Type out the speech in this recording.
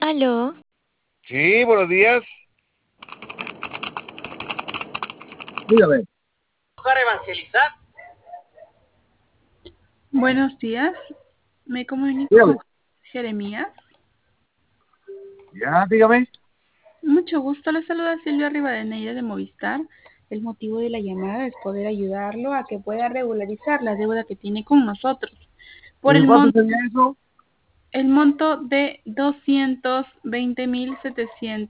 Aló, Sí, buenos días. Dígame, Para evangelizar. Buenos días, me comunico dígame, con Jeremías. ya, dígame. Mucho gusto, le saluda Silvia Rivadeneira de Movistar. El motivo de la llamada es poder ayudarlo a que pueda regularizar la deuda que tiene con nosotros por ¿Y cuánto sería eso? el monto de 220.700.